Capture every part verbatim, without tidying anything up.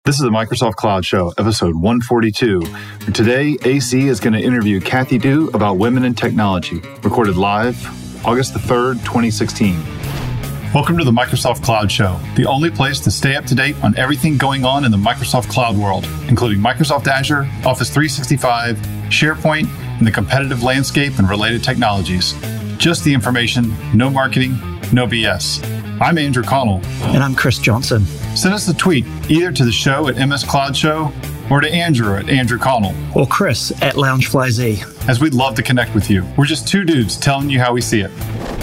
This is the Microsoft Cloud Show, episode one forty-two. And today, A C is going to interview Cathy Du about women in technology, recorded live August the third, twenty sixteen. Welcome to the Microsoft Cloud Show, the only place to stay up to date on everything going on in the Microsoft Cloud world, including Microsoft Azure, Office three sixty-five, SharePoint, and the competitive landscape and related technologies. Just the information, no marketing, no B S. I'm Andrew Connell. And I'm Chris Johnson. Send us a tweet either to the show at M S Cloud Show or to Andrew at Andrew Connell. Or Chris at LoungeFlyZ. As we'd love to connect with you. We're just two dudes telling you how we see it.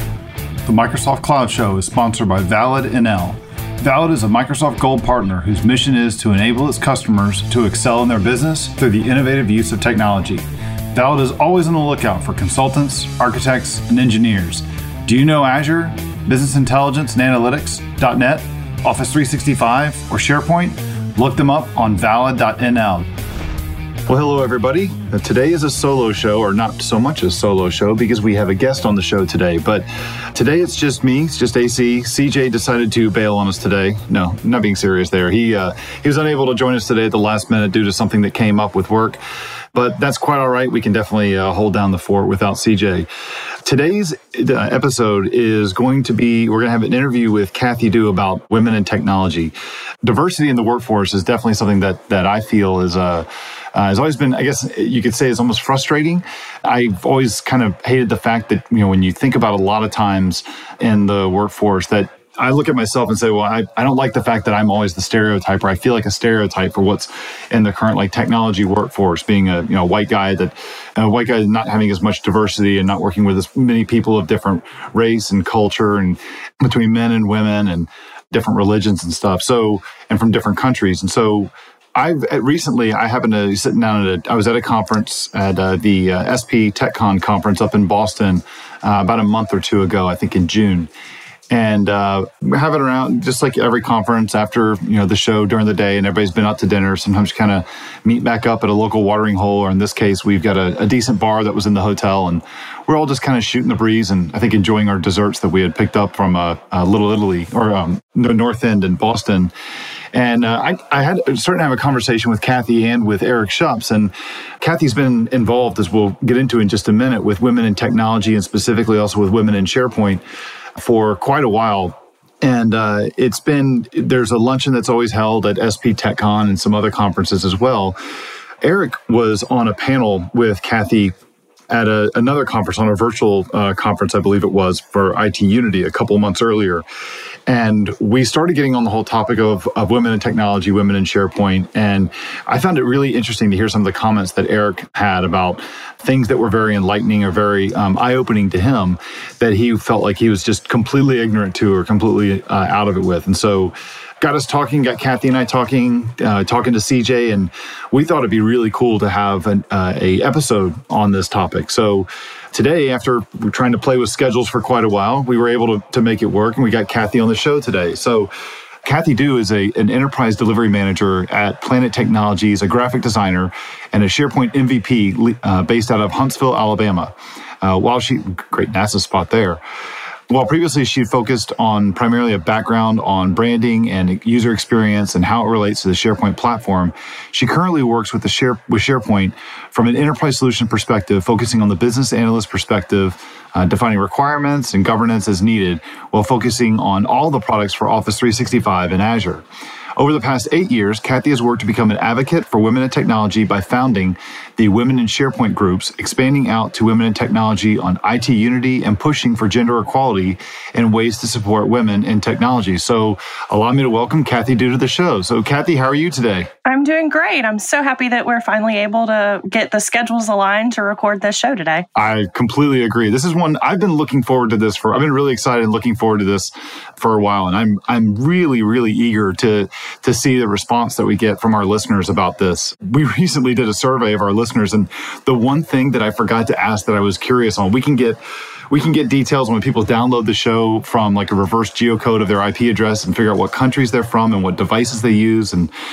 The Microsoft Cloud Show is sponsored by Valid N L. Valid is a Microsoft Gold partner whose mission is to enable its customers to excel in their business through the innovative use of technology. Valid is always on the lookout for consultants, architects, and engineers. Do you know Azure, Business Intelligence and Analytics, .NET, Office three sixty-five, or SharePoint? Look them up on valid dot N L. Well, hello, everybody. Uh, today is a solo show, or not so much a solo show, because we have a guest on the show today. But today it's just me. It's just A C. C J decided to bail on us today. No, not being serious there. He uh, he was unable to join us today at the last minute due to something that came up with work. But that's quite all right. We can definitely uh, hold down the fort without C J. Today's uh, episode is going to be, we're going to have an interview with Cathy Du about women in technology. Diversity in the workforce is definitely something that that I feel is uh, uh, has always been, I guess you could say, is almost frustrating. I've always kind of hated the fact that, you know, when you think about a lot of times in the workforce that I look at myself and say, well, I, I don't like the fact that I'm always the stereotype, or I feel like a stereotype for what's in the current like technology workforce, being a you know white guy that a white guy not having as much diversity and not working with as many people of different race and culture and between men and women and different religions and stuff. So, and from different countries. And so I've recently, I happened to be sitting down at a, I was at a conference at uh, the uh, S P TechCon conference up in Boston uh, about a month or two ago, I think in June. And uh, we have it around just like every conference after, you know, the show during the day and everybody's been out to dinner. Sometimes kind of meet back up at a local watering hole, or in this case, we've got a, a decent bar that was in the hotel, and we're all just kind of shooting the breeze and I think enjoying our desserts that we had picked up from uh, uh, Little Italy or um, the North End in Boston. And uh, I, I had started to have a conversation with Cathy and with Eric Schups. And Cathy's been involved, as we'll get into in just a minute, with women in technology and specifically also with women in SharePoint for quite a while. And uh, it's been, there's a luncheon that's always held at S P TechCon and some other conferences as well. Eric was on a panel with Cathy at a, another conference, on a virtual uh, conference, I believe it was, for I T Unity a couple months earlier. And we started getting on the whole topic of, of women in technology, women in SharePoint. And I found it really interesting to hear some of the comments that Eric had about things that were very enlightening or very um, eye-opening to him that he felt like he was just completely ignorant to or completely uh, out of it with. And so got us talking, got Cathy and I talking, uh, talking to C J, and we thought it'd be really cool to have an uh, a episode on this topic. So today, after we're trying to play with schedules for quite a while, we were able to, to make it work, and we got Cathy on the show today. So Cathy Du is a, an enterprise delivery manager at Planet Technologies, a graphic designer, and a SharePoint M V P uh, based out of Huntsville, Alabama. Uh, while she, great NASA spot there. While previously she'd focused on primarily a background on branding and user experience and how it relates to the SharePoint platform, she currently works with the Share with SharePoint from an enterprise solution perspective, focusing on the business analyst perspective, uh, defining requirements and governance as needed, while focusing on all the products for Office three sixty-five and Azure. Over the past eight years, Cathy has worked to become an advocate for women in technology by founding the Women in SharePoint groups, expanding out to women in technology on I T Unity, and pushing for gender equality and ways to support women in technology. So allow me to welcome Cathy Du to the show. So Cathy, how are you today? I'm doing great. I'm so happy that we're finally able to get the schedules aligned to record this show today. I completely agree. This is one I've been looking forward to this for. I've been really excited and looking forward to this for a while. And I'm I'm really, really eager to to see the response that we get from our listeners about this. We recently did a survey of our listeners, and the one thing that I forgot to ask that I was curious on, we can get we can get details when people download the show from like a reverse geocode of their I P address and figure out what countries they're from and what devices they use. And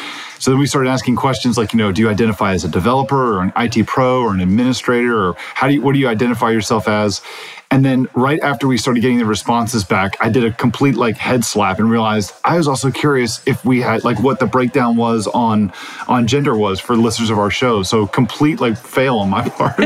So then we started asking questions like, you know, do you identify as a developer or an I T pro or an administrator, or how do you, what do you identify yourself as? And then right after we started getting the responses back, I did a complete like head slap and realized I was also curious if we had like what the breakdown was on on gender was for listeners of our show. So complete like fail on my part.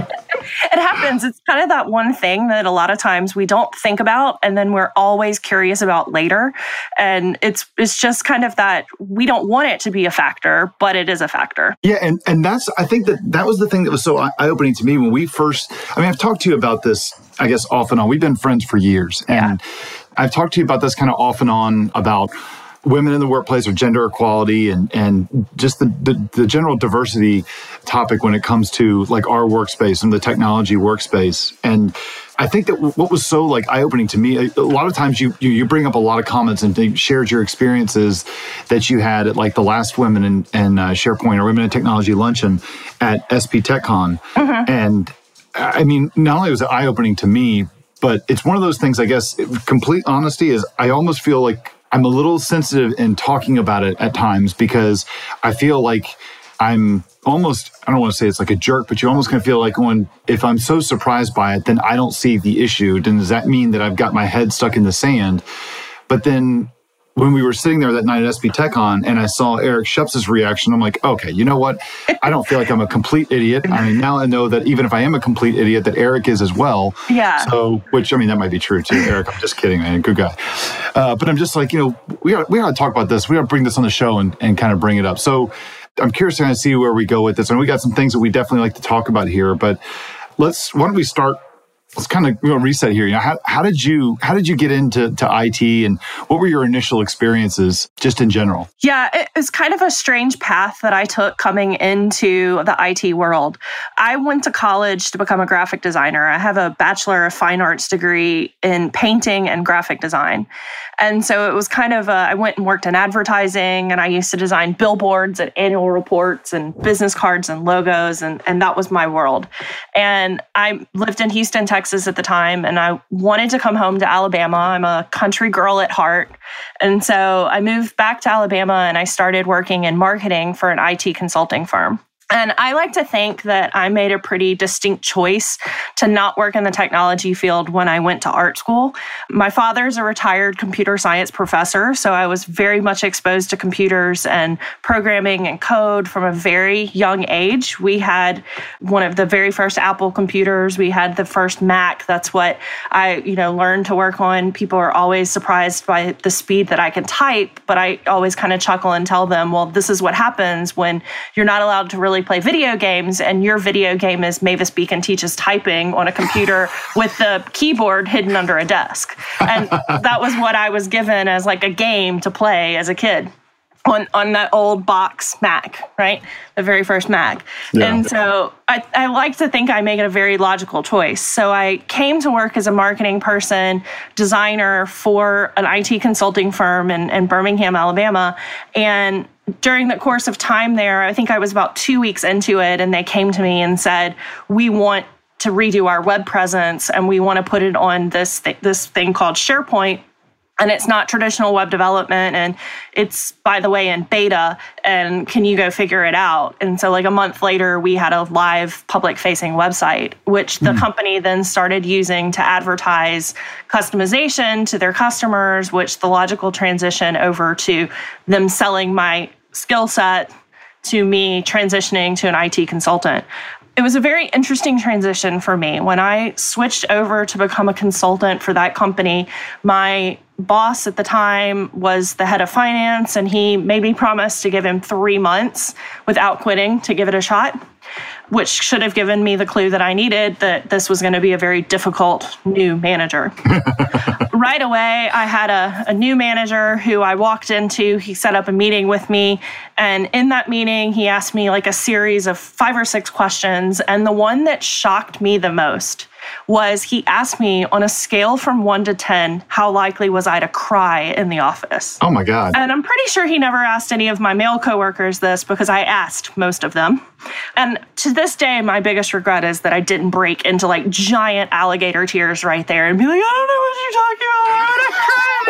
It happens. It's kind of that one thing that a lot of times we don't think about, and then we're always curious about later. And it's it's just kind of that we don't want it to be a factor, but it is a factor. Yeah, and and that's I think that that was the thing that was so eye-opening to me when we first. I mean, I've talked to you about this, I guess, off and on. We've been friends for years, and yeah. I've talked to you about this kind of off and on about women in the workplace or gender equality and and just the, the, the general diversity topic when it comes to like our workspace and the technology workspace. And I think that what was so like eye-opening to me, a lot of times you you, you bring up a lot of comments and shared your experiences that you had at like the last Women in, in uh, SharePoint or Women in Technology Luncheon at S P TechCon. Mm-hmm. And I mean, not only was it eye-opening to me, but it's one of those things, I guess, complete honesty is I almost feel like I'm a little sensitive in talking about it at times because I feel like I'm almost, I don't want to say it's like a jerk, but you're almost going to feel like when, if I'm so surprised by it, then I don't see the issue. Then does that mean that I've got my head stuck in the sand? But then when we were sitting there that night at S P TechCon and I saw Eric Sheps's reaction, I'm like, okay, you know what? I don't feel like I'm a complete idiot. I mean, now I know that even if I am a complete idiot, that Eric is as well. Yeah. So, which, I mean, that might be true too, Eric. I'm just kidding, man. Good guy. Uh, but I'm just like, you know, we got we got to talk about this. We got to bring this on the show and, and kind of bring it up. So I'm curious to kind of see where we go with this. And we got some things that we definitely like to talk about here, but let's, why don't we start? Let's kind of you know, reset here. You know, how, how did you how did you get into to I T, and what were your initial experiences just in general? Yeah, it was kind of a strange path that I took coming into the I T world. I went to college to become a graphic designer. I have a Bachelor of Fine Arts degree in painting and graphic design. And so it was kind of, a, I went and worked in advertising, and I used to design billboards and annual reports and business cards and logos, and, and that was my world. And I lived in Houston, Texas at the time, and I wanted to come home to Alabama. I'm a country girl at heart. And so I moved back to Alabama, and I started working in marketing for an I T consulting firm. And I like to think that I made a pretty distinct choice to not work in the technology field when I went to art school. My father's a retired computer science professor, so I was very much exposed to computers and programming and code from a very young age. We had one of the very first Apple computers. We had the first Mac. That's what I, you know, learned to work on. People are always surprised by the speed that I can type, but I always kind of chuckle and tell them, well, this is what happens when you're not allowed to really play video games, and your video game is Mavis Beacon Teaches Typing on a computer with the keyboard hidden under a desk. And that was what I was given as like a game to play as a kid on, on that old box Mac, right? The very first Mac. Yeah. And so I, I like to think I make it a very logical choice. So I came to work as a marketing person, designer for an I T consulting firm in, in Birmingham, Alabama. And during the course of time there, I think I was about two weeks into it, and they came to me and said, we want to redo our web presence, and we want to put it on this th- this thing called SharePoint. And it's not traditional web development, and it's, by the way, in beta, and can you go figure it out? And so like a month later, we had a live public-facing website, which the mm. company then started using to advertise customization to their customers, which the logical transition over to them selling my skill set to me transitioning to an I T consultant. It was a very interesting transition for me. When I switched over to become a consultant for that company, my boss at the time was the head of finance, and he made me promise to give him three months without quitting to give it a shot, which should have given me the clue that I needed that this was going to be a very difficult new manager. Right away, I had a, a new manager who I walked into. He set up a meeting with me. And in that meeting, he asked me like a series of five or six questions. And the one that shocked me the most was he asked me on a scale from one to ten, how likely was I to cry in the office? Oh my God. And I'm pretty sure he never asked any of my male coworkers this because I asked most of them. And to this day, my biggest regret is that I didn't break into like giant alligator tears right there and be like, I don't know what you're talking about. I'm gonna cry in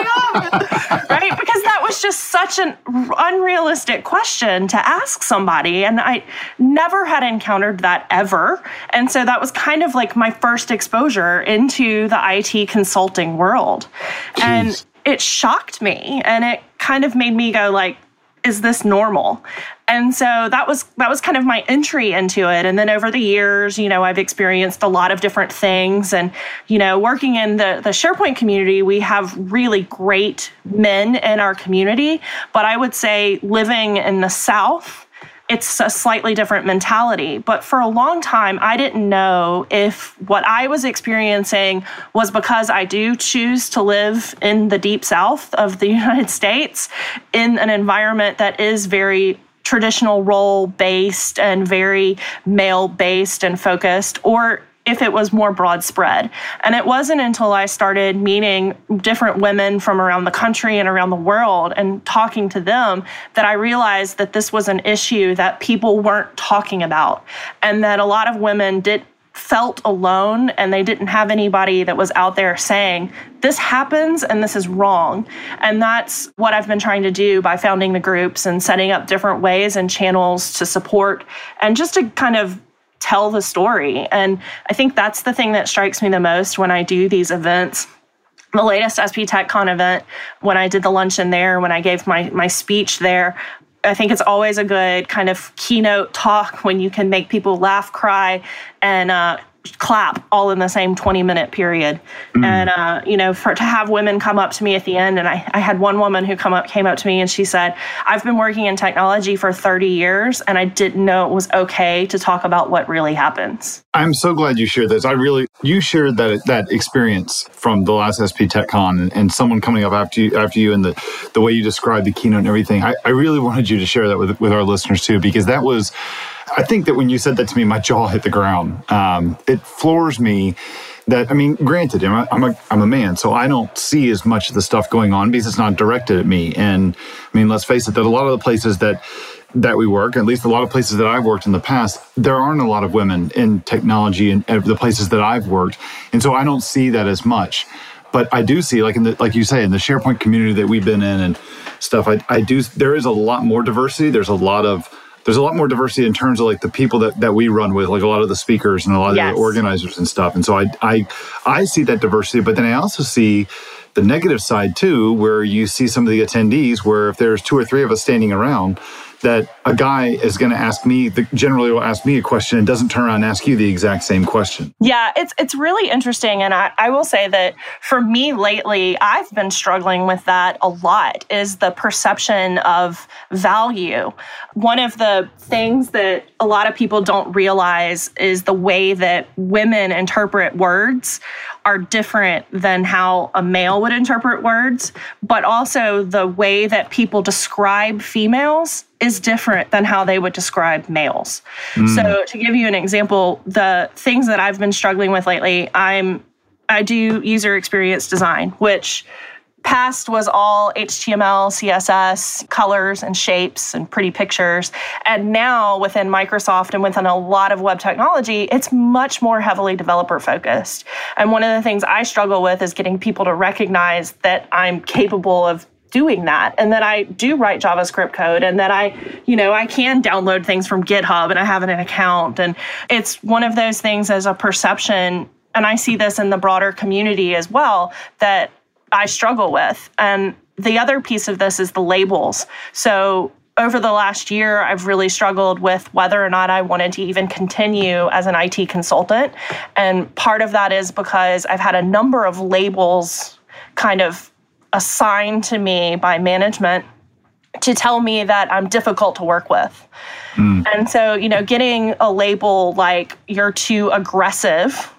God. Right? Because that was just such an unrealistic question to ask somebody. And I never had encountered that ever. And so that was kind of like my first exposure into the I T consulting world. Jeez. And it shocked me. And it kind of made me go like, is this normal? And so that was that was kind of my entry into it. And then over the years, you know, I've experienced a lot of different things. And, you know, working in the, the SharePoint community, we have really great men in our community. But I would say living in the South, it's a slightly different mentality. But for a long time, I didn't know if what I was experiencing was because I do choose to live in the deep South of the United States in an environment that is very traditional role-based and very male-based and focused, or if it was more broad spread. And it wasn't until I started meeting different women from around the country and around the world and talking to them that I realized that this was an issue that people weren't talking about, and that a lot of women did felt alone and they didn't have anybody that was out there saying, this happens and this is wrong. And that's what I've been trying to do by founding the groups and setting up different ways and channels to support and just to kind of tell the story. And I think that's the thing that strikes me the most when I do these events. The latest S P TechCon event, when I did the luncheon there, when I gave my, my speech there, I think it's always a good kind of keynote talk when you can make people laugh, cry, and uh, clap all in the same twenty minute period. Mm. And, uh, you know, for to have women come up to me at the end, and I, I had one woman who come up, came up to me and she said, I've been working in technology for thirty years and I didn't know it was okay to talk about what really happens. I'm so glad you shared this. I really, you shared that that experience from the last S P TechCon and, and someone coming up after you, after you and the, the way you described the keynote and everything. I, I really wanted you to share that with, with our listeners too, because that was, I think that when you said that to me, my jaw hit the ground. Um, it floors me that, I mean, granted, I'm a, I'm a I'm a man, so I don't see as much of the stuff going on because it's not directed at me. And I mean, let's face it, that a lot of the places that that we work, at least a lot of places that I've worked in the past, there aren't a lot of women in technology and the places that I've worked. And so I don't see that as much. But I do see, like in the, like you say, in the SharePoint community that we've been in and stuff, I, I do, there is a lot more diversity. There's a lot of, there's a lot more diversity in terms of like the people that, that we run with, like a lot of the speakers and a lot yes. of the organizers and stuff. And so I, I, I see that diversity, but then I also see the negative side too, where you see some of the attendees where if there's two or three of us standing around, that a guy is going to ask me, the, generally will ask me a question and doesn't turn around and ask you the exact same question. Yeah, it's it's really interesting. And I, I will say that for me lately, I've been struggling with that a lot, is the perception of value. One of the things that a lot of people don't realize is the way that women interpret words are different than how a male would interpret words, but also the way that people describe females is different than how they would describe males. Mm. So to give you an example, the things that I've been struggling with lately, I'm I do user experience design, which past was all H T M L, C S S, colors and shapes and pretty pictures. And now within Microsoft and within a lot of web technology, it's much more heavily developer focused. And one of the things I struggle with is getting people to recognize that I'm capable of doing that and that I do write JavaScript code and that I, you know, I can download things from GitHub and I have an account. And it's one of those things as a perception, and I see this in the broader community as well, that I struggle with. And the other piece of this is the labels. So over the last year, I've really struggled with whether or not I wanted to even continue as an I T consultant. And part of that is because I've had a number of labels kind of assigned to me by management to tell me that I'm difficult to work with. Mm. And so, you know, getting a label like you're too aggressive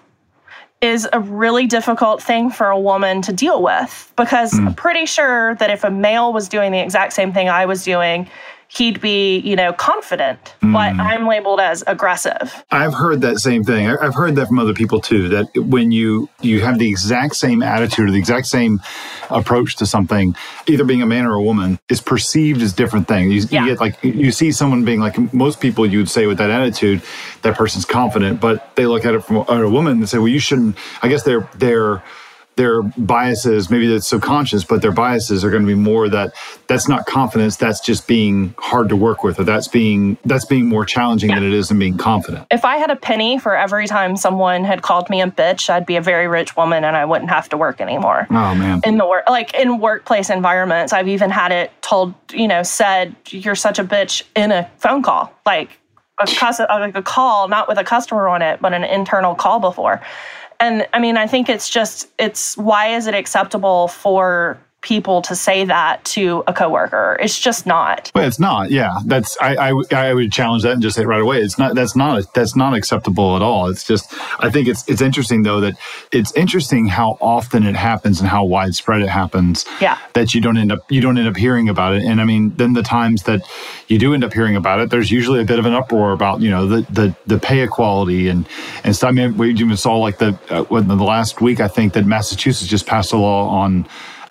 is a really difficult thing for a woman to deal with, because mm. I'm pretty sure that if a male was doing the exact same thing I was doing, he'd be, you know, confident, mm. but I'm labeled as aggressive. I've heard that same thing. I've heard that from other people too, that when you, you have the exact same attitude or the exact same approach to something, either being a man or a woman, is perceived as different things. You, yeah. you get like, you see someone being like, most people you would say with that attitude, that person's confident, but they look at it from at a woman and say, well, you shouldn't, I guess they're, they're, their biases, maybe that's subconscious, but their biases are going to be more that that's not confidence, that's just being hard to work with, or that's being that's being more challenging yeah. than it is in being confident. If I had a penny for every time someone had called me a bitch, I'd be a very rich woman and I wouldn't have to work anymore. Oh man. In the work like in workplace environments, I've even had it told, you know, said you're such a bitch in a phone call. Like a cus- like a call, not with a customer on it, but an internal call before. And I mean, I think it's just, it's why is it acceptable for people to say that to a coworker? It's just not. Well, it's not. Yeah, that's I, I I would challenge that and just say right away, it's not. That's not. That's not acceptable at all. It's just. I think it's it's interesting though that it's interesting how often it happens and how widespread it happens. Yeah. That you don't end up you don't end up hearing about it. And I mean, then the times that you do end up hearing about it, there's usually a bit of an uproar about you know the the, the pay equality and and stuff. I mean, we even saw like the uh, in the last week I think that Massachusetts just passed a law on.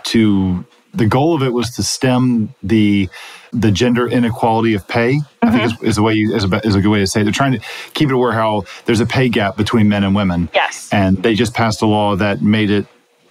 To the goal of it was to stem the the gender inequality of pay. Mm-hmm. I think is, is a way you, is a is a good way to say it. They're trying to keep it where how there's a pay gap between men and women. Yes, and they just passed a law that made it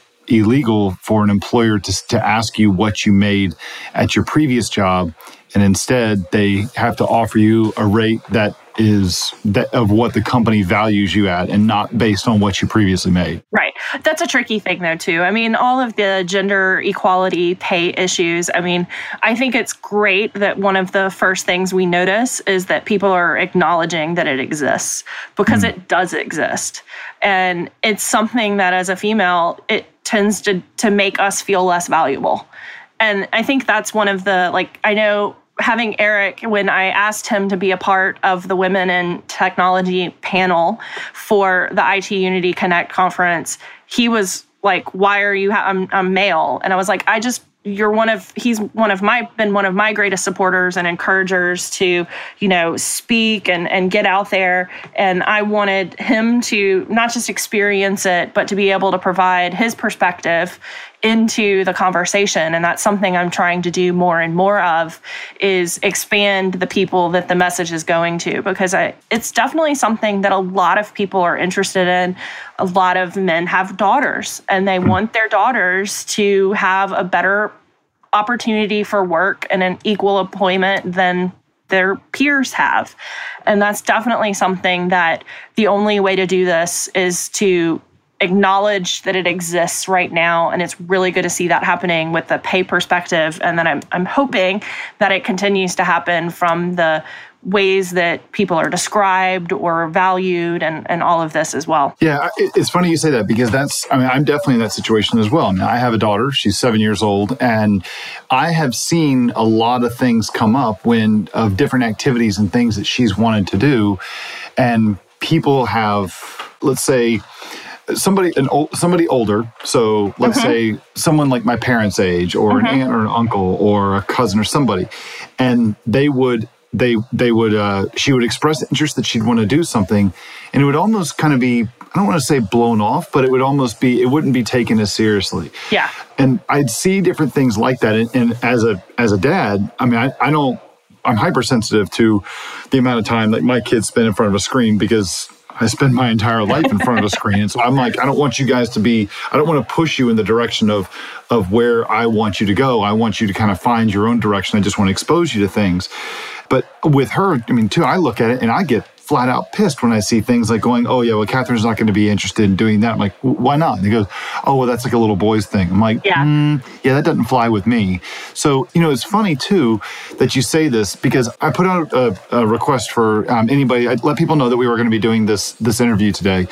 illegal for an employer to to ask you what you made at your previous job, and instead they have to offer you a rate that is that of what the company values you at and not based on what you previously made. Right. That's a tricky thing though too. I mean, all of the gender equality pay issues, I mean, I think it's great that one of the first things we notice is that people are acknowledging that it exists because mm. it does exist. And it's something that as a female, it tends to to make us feel less valuable. And I think that's one of the, like, I know having Eric, when I asked him to be a part of the Women in Technology panel for the I T Unity Connect conference, he was like, why are you, ha- I'm, I'm male. And I was like, I just, you're one of, he's one of my, been one of my greatest supporters and encouragers to, you know, speak and, and get out there. And I wanted him to not just experience it, but to be able to provide his perspective into the conversation. And that's something I'm trying to do more and more of, is expand the people that the message is going to, because I, it's definitely something that a lot of people are interested in. A lot of men have daughters and they want their daughters to have a better opportunity for work and an equal employment than their peers have. And that's definitely something that the only way to do this is to acknowledge that it exists right now. And it's really good to see that happening with the pay perspective. And then I'm I'm hoping that it continues to happen from the ways that people are described or valued and, and all of this as well. Yeah, it, it's funny you say that because that's, I mean, I'm definitely in that situation as well. I mean, I have a daughter, she's seven years old, and I have seen a lot of things come up when, of different activities and things that she's wanted to do. And people have, let's say, somebody an old, somebody older, so let's mm-hmm. say someone like my parents' age or mm-hmm. an aunt or an uncle or a cousin or somebody, and they would they they would uh, she would express interest that she'd want to do something, and it would almost kind of be, I don't want to say blown off, but it would almost be, it wouldn't be taken as seriously. Yeah. And I'd see different things like that, and, and as a as a dad, I mean, I, I don't I'm hypersensitive to the amount of time that my kids spend in front of a screen because I spend my entire life in front of a screen. And so I'm like, I don't want you guys to be, I don't want to push you in the direction of, of where I want you to go. I want you to kind of find your own direction. I just want to expose you to things. But with her, I mean, too, I look at it and I get flat out pissed when I see things like going, oh yeah, well, Catherine's not going to be interested in doing that. I'm like, why not? And he goes, oh, well, that's like a little boy's thing. I'm like, yeah, mm, yeah, that doesn't fly with me. So, you know, it's funny too that you say this because I put out a, a request for um, anybody. I let people know that we were going to be doing this, this interview today.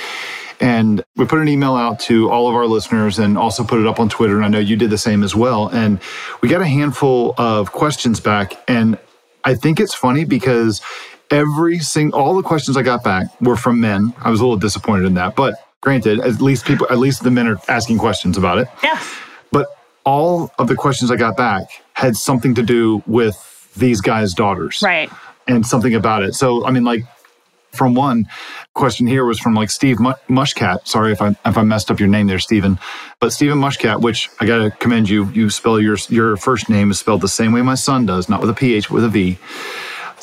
And we put an email out to all of our listeners and also put it up on Twitter. And I know you did the same as well. And we got a handful of questions back. And I think it's funny because every single, all the questions I got back were from men. I was a little disappointed in that, but granted, at least people, at least the men are asking questions about it. Yeah. But all of the questions I got back had something to do with these guys' daughters. Right. And something about it. So, I mean, like, from one question here was from like Steve Mushcat. Sorry if I if I messed up your name there, Stephen. But Stephen Mushcat, which I got to commend you. You spell your your first name is spelled the same way my son does, not with a P H, but with a V.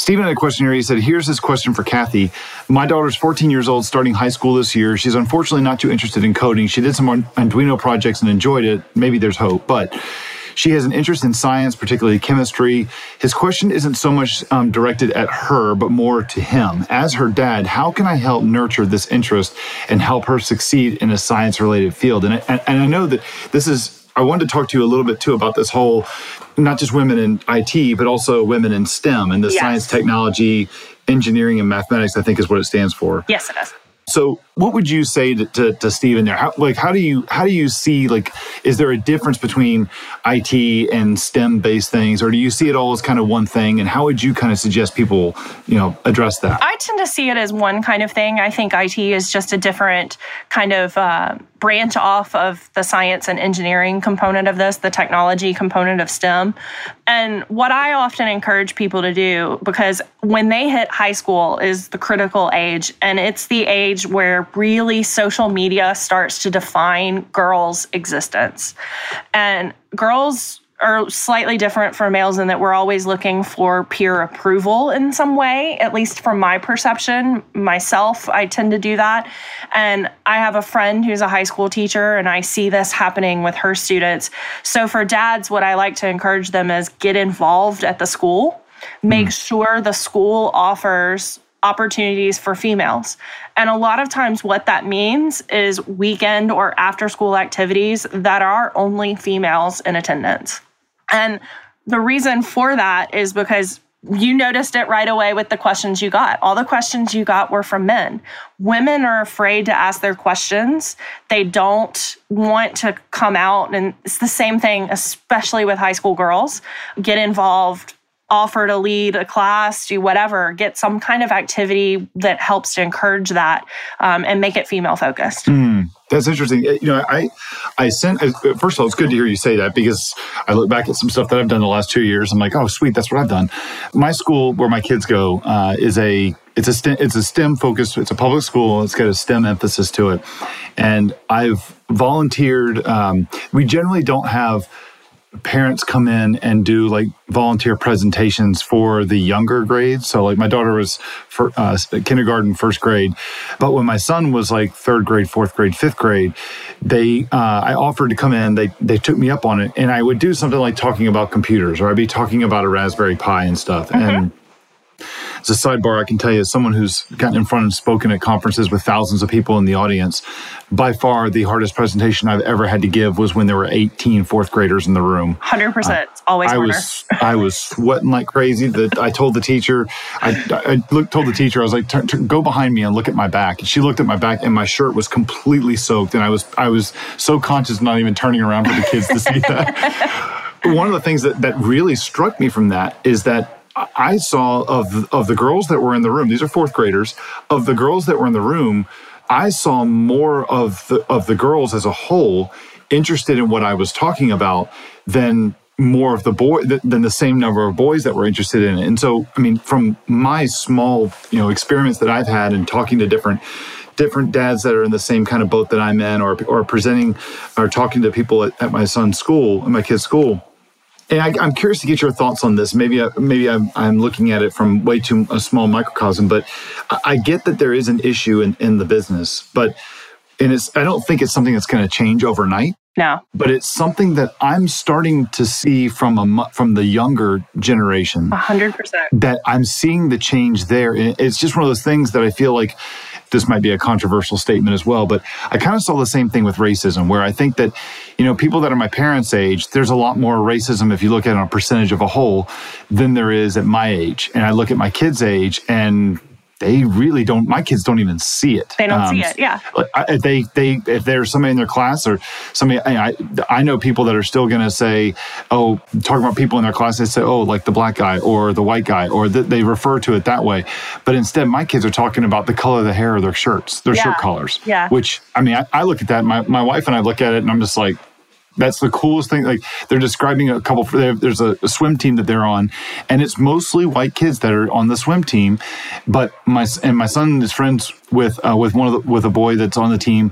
Stephen had a question here. He said, here's his question for Kathy. My daughter's fourteen years old, starting high school this year. She's unfortunately not too interested in coding. She did some Arduino projects and enjoyed it. Maybe there's hope, but she has an interest in science, particularly chemistry. His question isn't so much um, directed at her, but more to him. As her dad, how can I help nurture this interest and help her succeed in a science-related field? And, and, and I know that this is, I wanted to talk to you a little bit too about this whole, not just women in I T, but also women in STEM and the yes. science, technology, engineering, and mathematics, I think is what it stands for. Yes, it is. So what would you say to, to, to Stephen there? How, like, how do you how do you see, like, is there a difference between I T and STEM-based things, or do you see it all as kind of one thing? And how would you kind of suggest people, you know, address that? I tend to see it as one kind of thing. I think I T is just a different kind of uh, branch off of the science and engineering component of this, the technology component of STEM. And what I often encourage people to do, because when they hit high school is the critical age, and it's the age where really social media starts to define girls' existence. And girls are slightly different from males in that we're always looking for peer approval in some way, at least from my perception. Myself, I tend to do that. And I have a friend who's a high school teacher, and I see this happening with her students. So for dads, what I like to encourage them is get involved at the school. Make mm. sure the school offers opportunities for females. And a lot of times what that means is weekend or after school activities that are only females in attendance. And the reason for that is because you noticed it right away with the questions you got. All the questions you got were from men. Women are afraid to ask their questions. They don't want to come out. And it's the same thing, especially with high school girls. Get involved, offer to lead a class, do whatever, get some kind of activity that helps to encourage that um, and make it female focused. Mm, that's interesting. You know, I, I sent, first of all, it's good to hear you say that, because I look back at some stuff that I've done the last two years. I'm like, oh, sweet, that's what I've done. My school, where my kids go, uh, is a, it's a STEM, it's a STEM focused, it's a public school. It's got a STEM emphasis to it. And I've volunteered. Um, we generally don't have parents come in and do like volunteer presentations for the younger grades. So like my daughter was for uh, kindergarten, first grade, but when my son was like third grade, fourth grade, fifth grade, they uh, I offered to come in. They they took me up on it, and I would do something like talking about computers, or I'd be talking about a Raspberry Pi and stuff. Mm-hmm. And as a sidebar, I can tell you, as someone who's gotten in front and spoken at conferences with thousands of people in the audience, by far the hardest presentation I've ever had to give was when there were eighteen fourth graders in the room. one hundred percent. Uh, it's always I harder. was, I was sweating like crazy. That I told the teacher, I, I looked, told the teacher, I was like, turn, turn, go behind me and look at my back. And she looked at my back, and my shirt was completely soaked. And I was, I was so conscious of not even turning around for the kids to see that. But one of the things that, that really struck me from that is that I saw of of the girls that were in the room, these are fourth graders, of the girls that were in the room, I saw more of the of the girls as a whole interested in what I was talking about than more of the boy than the same number of boys that were interested in it. And so, I mean, from my small, you know, experience that I've had in talking to different different dads that are in the same kind of boat that I'm in, or or presenting or talking to people at, at my son's school, at my kid's school. And I, I'm curious to get your thoughts on this. Maybe I, maybe I'm, I'm looking at it from way too a small microcosm, but I, I get that there is an issue in, in the business, but and it's I don't think it's something that's going to change overnight. No, but it's something that I'm starting to see from a from the younger generation. A hundred percent. That I'm seeing the change there. It's just one of those things that I feel like this might be a controversial statement as well, but I kind of saw the same thing with racism, where I think that, you know, people that are my parents' age, there's a lot more racism if you look at it on a percentage of a whole than there is at my age. And I look at my kids' age, and they really don't, my kids don't even see it. They don't um, see it, yeah. If they, they, if there's somebody in their class or somebody, I, I know people that are still going to say, oh, talking about people in their class, they say, oh, like the black guy or the white guy, or th- they refer to it that way. But instead, my kids are talking about the color of the hair of their shirts, their yeah. shirt collars. Yeah. Which, I mean, I, I look at that, my, my wife and I look at it, and I'm just like, that's the coolest thing. Like, they're describing a couple, there's a, a swim team that they're on, and it's mostly white kids that are on the swim team. But my, and my son is friends with, uh, with one of the, with a boy that's on the team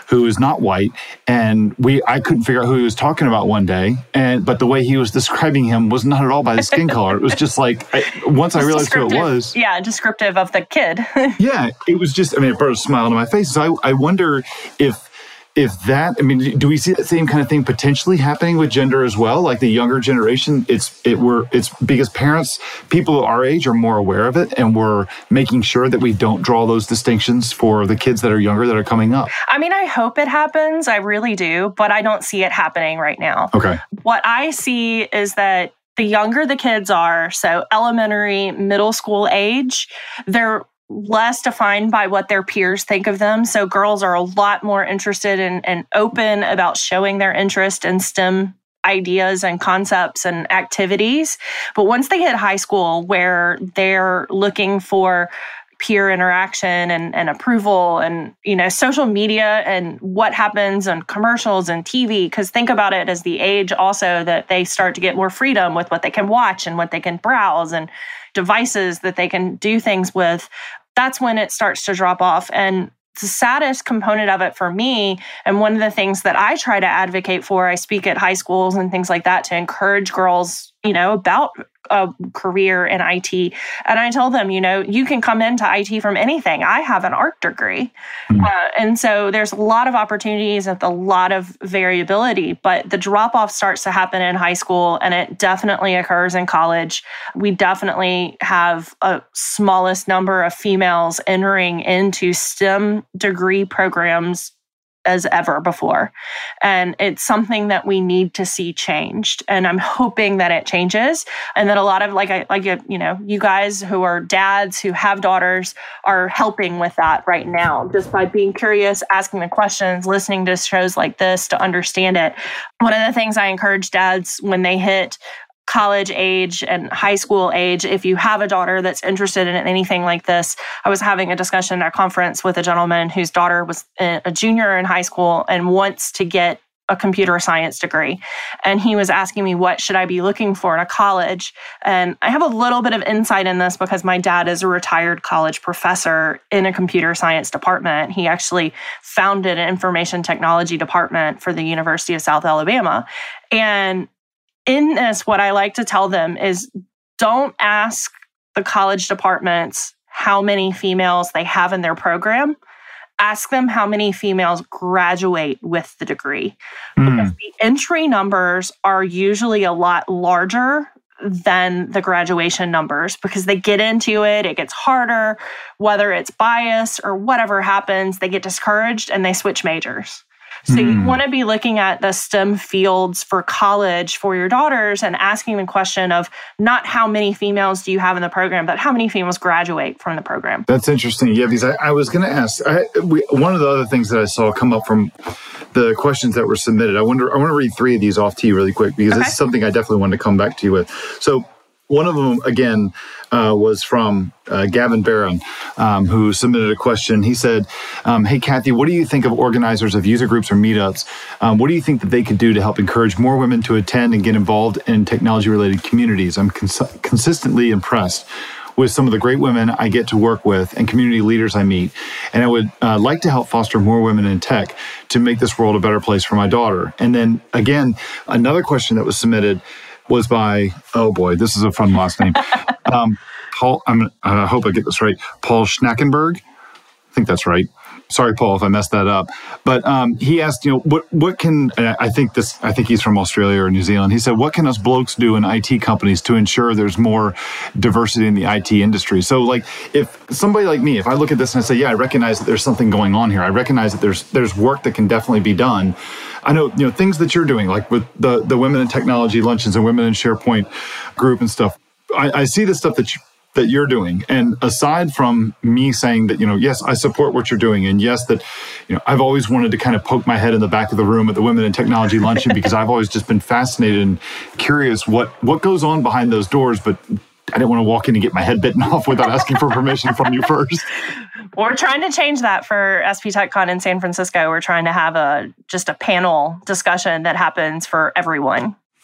who is not white, and we I couldn't figure out who he was talking about one day, and but the way he was describing him was not at all by the skin color. It was just like I, once I realized who it was. Yeah, descriptive of the kid. Yeah, it was just. I mean, it brought a smile to my face. So I I wonder if. If that, I mean, do we see that same kind of thing potentially happening with gender as well? Like the younger generation, it's it we're it's because parents, people our age are more aware of it, and we're making sure that we don't draw those distinctions for the kids that are younger that are coming up. I mean, I hope it happens. I really do, but I don't see it happening right now. Okay. What I see is that the younger the kids are, so elementary, middle school age, they're less defined by what their peers think of them. So girls are a lot more interested in, and open about showing their interest in STEM ideas and concepts and activities. But once they hit high school, where they're looking for peer interaction and, and approval and, you know, social media and what happens on commercials and T V, because think about it as the age also that they start to get more freedom with what they can watch and what they can browse and devices that they can do things with, that's when it starts to drop off. And the saddest component of it for me, and one of the things that I try to advocate for, I speak at high schools and things like that to encourage girls, you know, about a career in I T. And I tell them, you know, you can come into I T from anything. I have an art degree. Mm-hmm. Uh, and so there's a lot of opportunities and a lot of variability, but the drop-off starts to happen in high school, and it definitely occurs in college. We definitely have a smallest number of females entering into STEM degree programs as ever before. And it's something that we need to see changed. And I'm hoping that it changes. And that a lot of, like, I, like you know, you guys who are dads who have daughters are helping with that right now, just by being curious, asking the questions, listening to shows like this to understand it. One of the things I encourage dads when they hit college age and high school age, if you have a daughter that's interested in anything like this. I was having a discussion at a conference with a gentleman whose daughter was a junior in high school and wants to get a computer science degree. And he was asking me, what should I be looking for in a college? And I have a little bit of insight in this because my dad is a retired college professor in a computer science department. He actually founded an information technology department for the University of South Alabama. And in this, what I like to tell them is don't ask the college departments how many females they have in their program. Ask them how many females graduate with the degree. Mm. Because the entry numbers are usually a lot larger than the graduation numbers because they get into it, it gets harder, whether it's bias or whatever happens, they get discouraged and they switch majors. So mm. you want to be looking at the STEM fields for college for your daughters and asking the question of not how many females do you have in the program, but how many females graduate from the program. That's interesting. Yeah, because I, I was going to ask, I, we, one of the other things that I saw come up from the questions that were submitted, I wonder, I want to read three of these off to you really quick because okay. This is something I definitely wanted to come back to you with. So one of them, again, uh, was from uh, Gavin Barron, um, who submitted a question. He said, um, hey, Kathy, what do you think of organizers of user groups or meetups? Um, what do you think that they could do to help encourage more women to attend and get involved in technology-related communities? I'm cons- consistently impressed with some of the great women I get to work with and community leaders I meet. And I would uh, like to help foster more women in tech to make this world a better place for my daughter. And then, again, another question that was submitted was by, oh boy, this is a fun last name. um, Paul, I'm, I hope I get this right. Paul Schnackenberg. I think that's right. Sorry, Paul, if I messed that up. But um, he asked, you know, what what can, I think this, I think he's from Australia or New Zealand. He said, what can us blokes do in I T companies to ensure there's more diversity in the I T industry? So like, if somebody like me, if I look at this and I say, yeah, I recognize that there's something going on here. I recognize that there's there's work that can definitely be done. I know, you know, things that you're doing, like with the, the Women in Technology luncheons and Women in SharePoint group and stuff. I, I see the stuff that you, that you're doing. And aside from me saying that, you know, yes, I support what you're doing. And yes, that, you know, I've always wanted to kind of poke my head in the back of the room at the Women in Technology luncheon because I've always just been fascinated and curious what, what goes on behind those doors. But I didn't want to walk in and get my head bitten off without asking for permission from you first. We're trying to change that for S P TechCon in San Francisco. We're trying to have a just a panel discussion that happens for everyone.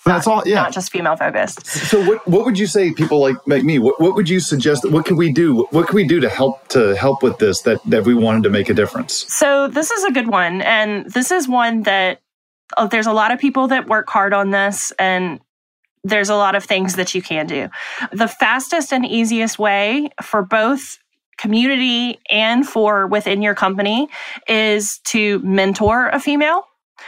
That's not, all. Yeah. Not just female focused. So what, what would you say people like, like me, what, what would you suggest? What can we do? What can we do to help to help with this that, that we wanted to make a difference? So this is a good one. And this is one that oh, there's a lot of people that work hard on this, and there's a lot of things that you can do. The fastest and easiest way for both community and for within your company is to mentor a female.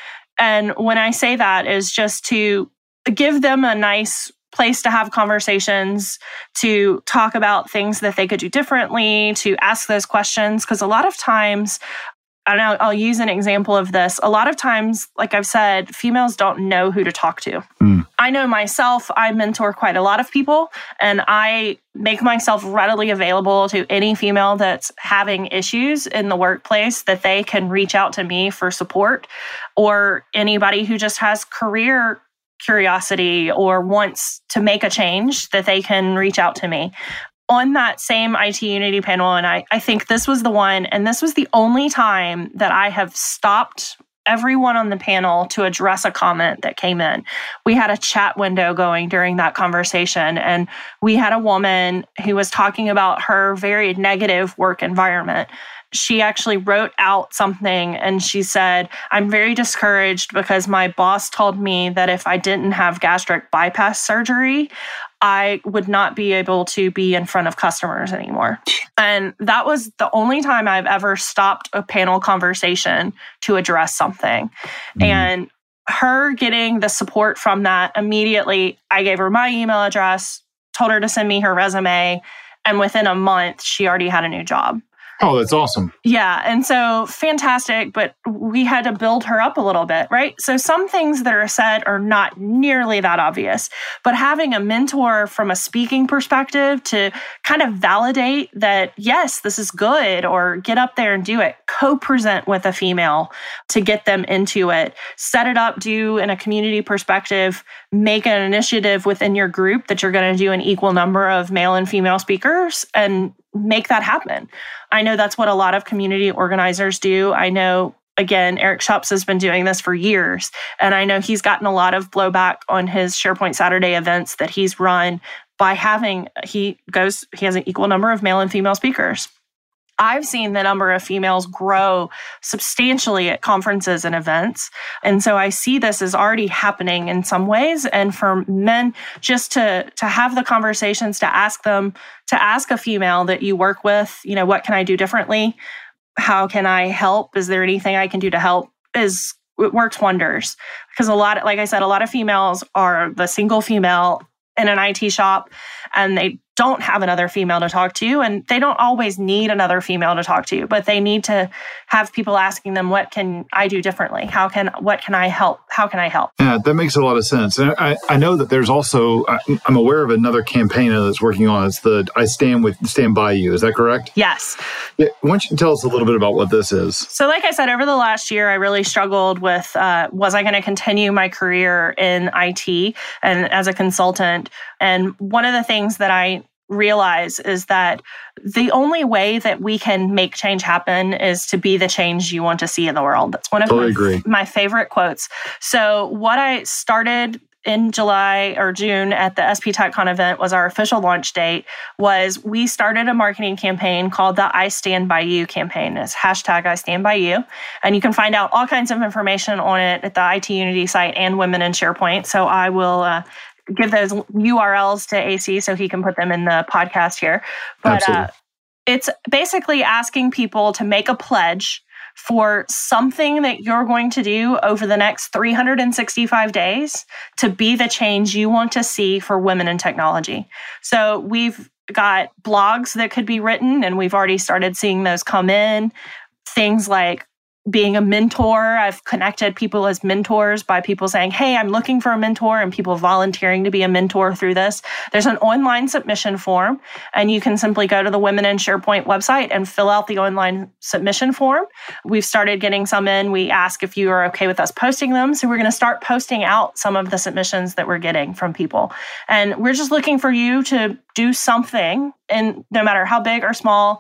And when I say that is just to give them a nice place to have conversations, to talk about things that they could do differently, to ask those questions. Because a lot of times, and I'll, I'll use an example of this. A lot of times, like I've said, females don't know who to talk to. Mm. I know myself, I mentor quite a lot of people, and I make myself readily available to any female that's having issues in the workplace that they can reach out to me for support, or anybody who just has career curiosity or wants to make a change that they can reach out to me. On that same I T Unity panel, and I, I think this was the one, and this was the only time that I have stopped everyone on the panel to address a comment that came in. We had a chat window going during that conversation, and we had a woman who was talking about her very negative work environment. She actually wrote out something and she said, I'm very discouraged because my boss told me that if I didn't have gastric bypass surgery, I would not be able to be in front of customers anymore. And that was the only time I've ever stopped a panel conversation to address something. Mm. And her getting the support from that immediately, I gave her my email address, told her to send me her resume, and within a month, she already had a new job. Oh, that's awesome. Yeah. And so fantastic, but we had to build her up a little bit, right? So some things that are said are not nearly that obvious, but having a mentor from a speaking perspective to kind of validate that, yes, this is good, or get up there and do it, co-present with a female to get them into it, set it up, do in a community perspective, make an initiative within your group that you're going to do an equal number of male and female speakers and make that happen. I know that's what a lot of community organizers do. I know, again, Eric Schoeps has been doing this for years, and I know he's gotten a lot of blowback on his SharePoint Saturday events that he's run by having, he goes, he has an equal number of male and female speakers. I've seen the number of females grow substantially at conferences and events. And so I see this as already happening in some ways. And for men, just to, to have the conversations, to ask them, to ask a female that you work with, you know, what can I do differently? How can I help? Is there anything I can do to help? Is it works wonders. Because a lot, like I said, a lot of females are the single female in an I T shop, and they don't have another female to talk to, and they don't always need another female to talk to, but they need to have people asking them, what can I do differently? How can, what can I help? How can I help? Yeah, that makes a lot of sense. And I, I know that there's also, I'm aware of another campaign that's working on. It's the I Stand with Stand By You. Is that correct? Yes. Yeah, why don't you tell us a little bit about what this is? So like I said, over the last year, I really struggled with, uh, was I going to continue my career in I T and as a consultant? And one of the things that I realize is that the only way that we can make change happen is to be the change you want to see in the world. That's one of totally my, my favorite quotes. So what I started in July or June at the S P TechCon event was our official launch date, was we started a marketing campaign called the I Stand By You campaign. It's hashtag I Stand By You. And you can find out all kinds of information on it at the I T Unity site and Women in SharePoint. So I will uh, give those U R Ls to A C so he can put them in the podcast here. But uh, it's basically asking people to make a pledge for something that you're going to do over the next three hundred sixty-five days to be the change you want to see for women in technology. So we've got blogs that could be written, and we've already started seeing those come in. Things like being a mentor. I've connected people as mentors by people saying, hey, I'm looking for a mentor, and people volunteering to be a mentor through this. There's an online submission form, and you can simply go to the Women in SharePoint website and fill out the online submission form. We've started getting some in. We ask if you are okay with us posting them. So we're going to start posting out some of the submissions that we're getting from people. And we're just looking for you to do something, and no matter how big or small,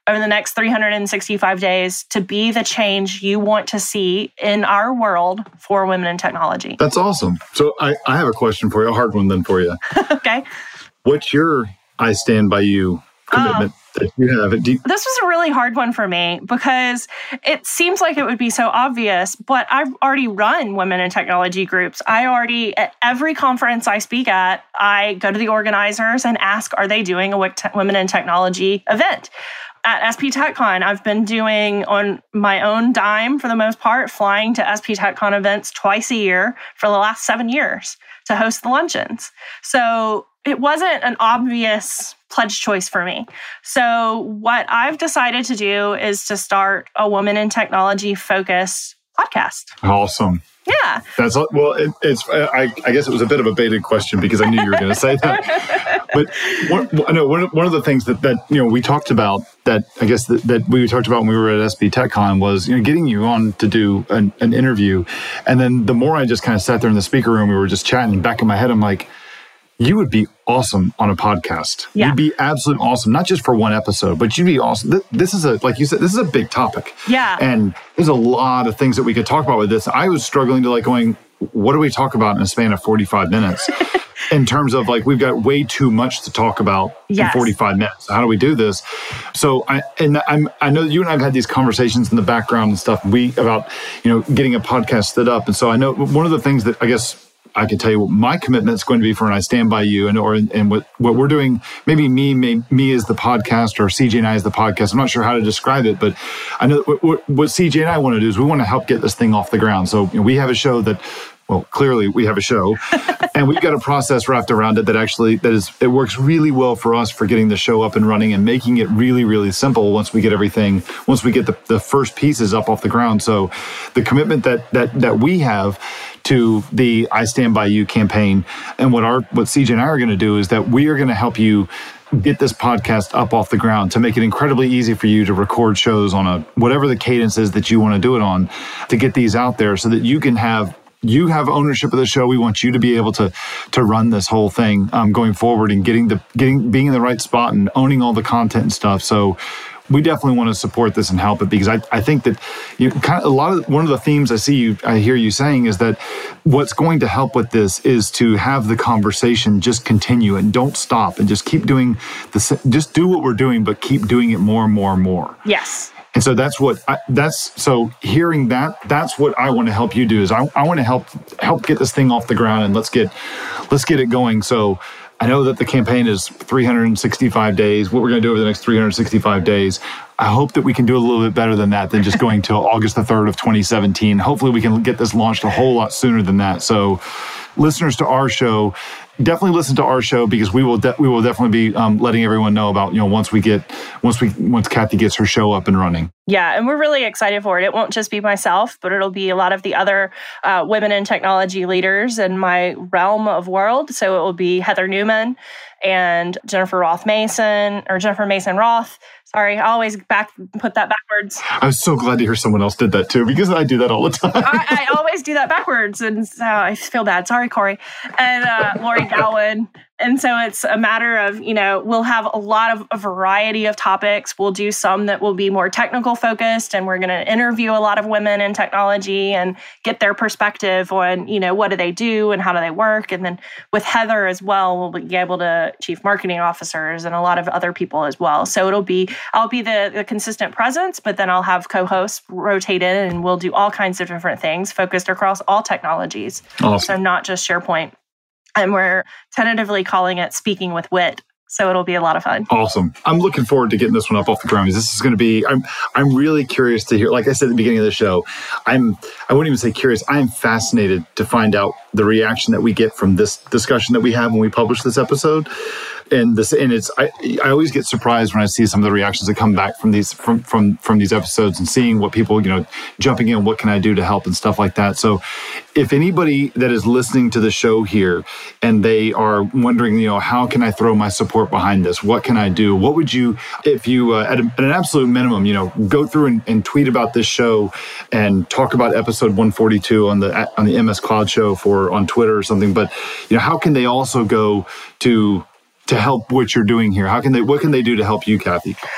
over the next three hundred sixty-five days to be the change you want to see in our world for women in technology. That's awesome. So I, I have a question for you, a hard one then for you. Okay. What's your I Stand By You commitment oh. that you have? Do you- this was a really hard one for me because it seems like it would be so obvious, but I've already run women in technology groups. I already, at every conference I speak at, I go to the organizers and ask, are they doing a Women in Technology event? At S P TechCon, I've been doing on my own dime, for the most part, flying to S P TechCon events twice a year for the last seven years to host the luncheons. So it wasn't an obvious pledge choice for me. So what I've decided to do is to start a Women in Technology focused podcast. Awesome. Yeah. That's well. It, it's. I, I guess it was a bit of a baited question because I knew you were going to say that. But one, I know one, one of the things that, that you know we talked about that I guess that, that we talked about when we were at S P TechCon was you know getting you on to do an, an interview, and then the more I just kind of sat there in the speaker room, we were just chatting. Back in my head, I'm like, you would be awesome on a podcast. Yeah. You'd be absolutely awesome, not just for one episode, but you'd be awesome. This is a, like you said, this is a big topic. Yeah. And there's a lot of things that we could talk about with this. I was struggling to like going, what do we talk about in a span of forty-five minutes? In terms of like, we've got way too much to talk about yes. in forty-five minutes. How do we do this? So I, and I'm, I know you and I have had these conversations in the background and stuff, we about, you know, getting a podcast stood up. And so I know one of the things that I guess I can tell you what my commitment is going to be for, and I stand by you, and or and what, what we're doing. Maybe me, me, me as the podcast, or C J and I as the podcast. I'm not sure how to describe it, but I know what, what, what C J and I want to do is we want to help get this thing off the ground. So you know, we have a show that, well, clearly we have a show, and we've got a process wrapped around it that actually that is it works really well for us for getting the show up and running and making it really, really simple once we get everything, once we get the, the first pieces up off the ground. So the commitment that that that we have to the I Stand By You campaign, and what our what C J and I are going to do is that we are going to help you get this podcast up off the ground to make it incredibly easy for you to record shows on a whatever the cadence is that you want to do it on, to get these out there so that you can have you have ownership of the show. We want you to be able to to run this whole thing um, going forward and getting the getting being in the right spot and owning all the content and stuff. So we definitely want to support this and help it, because I, I think that you kind of a lot of one of the themes I see you I hear you saying is that what's going to help with this is to have the conversation just continue and don't stop and just keep doing the just do what we're doing, but keep doing it more and more and more. Yes. And so that's what I, that's so hearing that that's what I want to help you do is I, I want to help help get this thing off the ground, and let's get let's get it going. So I know that the campaign is three hundred sixty-five days. What we're going to do over the next three hundred sixty-five days, I hope that we can do a little bit better than that than just going till August the third of twenty seventeen. Hopefully we can get this launched a whole lot sooner than that. So listeners to our show, definitely listen to our show, because we will de- we will definitely be um, letting everyone know about, you know, once we get once we once Kathy gets her show up and running. Yeah, and we're really excited for it. It won't just be myself, but it'll be a lot of the other uh, women in technology leaders in my realm of world. So it will be Heather Newman and Jennifer Roth Mason, or Jennifer Mason Roth. Sorry, I always back put that backwards. I was so glad to hear someone else did that too, because I do that all the time. I, I always do that backwards, and so I feel bad. Sorry, Corey. And uh, Lori Gowan. And so it's a matter of, you know, we'll have a lot of a variety of topics. We'll do some that will be more technical focused, and we're going to interview a lot of women in technology and get their perspective on, you know, what do they do and how do they work. And then with Heather as well, we'll be able to chief marketing officers and a lot of other people as well. So it'll be, I'll be the, the consistent presence, but then I'll have co-hosts rotate in, and we'll do all kinds of different things focused across all technologies. Awesome. So not just SharePoint. And we're tentatively calling it Speaking with Wit. So it'll be a lot of fun. Awesome. I'm looking forward to getting this one up off the ground. This is going to be, I'm I'm really curious to hear, like I said at the beginning of the show, I'm, I wouldn't even say curious, I'm fascinated to find out the reaction that we get from this discussion that we have when we publish this episode. And this, and it's, I, I always get surprised when I see some of the reactions that come back from these, from, from, from these episodes, and seeing what people, you know, jumping in, what can I do to help and stuff like that. So if anybody that is listening to the show here and they are wondering, you know, how can I throw my support behind this? What can I do? What would you, if you, uh, at, a, at an absolute minimum, you know, go through and, and tweet about this show and talk about episode one forty-two on the, on the M S Cloud Show for, on Twitter or something. But, you know, how can they also go to, to help what you're doing here? How can they, what can they do to help you, Kathy? So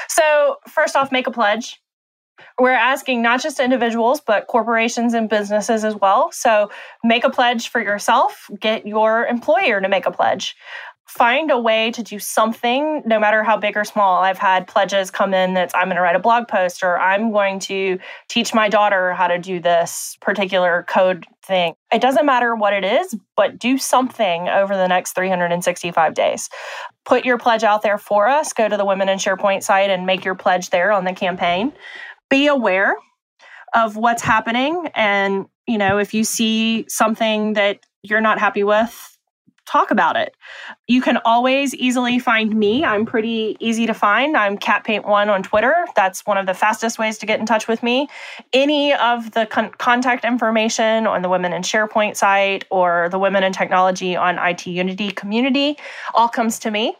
So first off, make a pledge. We're asking not just individuals, but corporations and businesses as well. So make a pledge for yourself. Get your employer to make a pledge. Find a way to do something, no matter how big or small. I've had pledges come in that's I'm going to write a blog post, or I'm going to teach my daughter how to do this particular code thing. It doesn't matter what it is, but do something over the next three hundred sixty-five days. Put your pledge out there for us. Go to the Women in SharePoint site and make your pledge there on the campaign. Be aware of what's happening. And, you know, if you see something that you're not happy with, talk about it. You can always easily find me. I'm pretty easy to find. I'm Cat Paint one on Twitter. That's one of the fastest ways to get in touch with me. Any of the con- contact information on the Women in SharePoint site or the Women in Technology on I T Unity community all comes to me.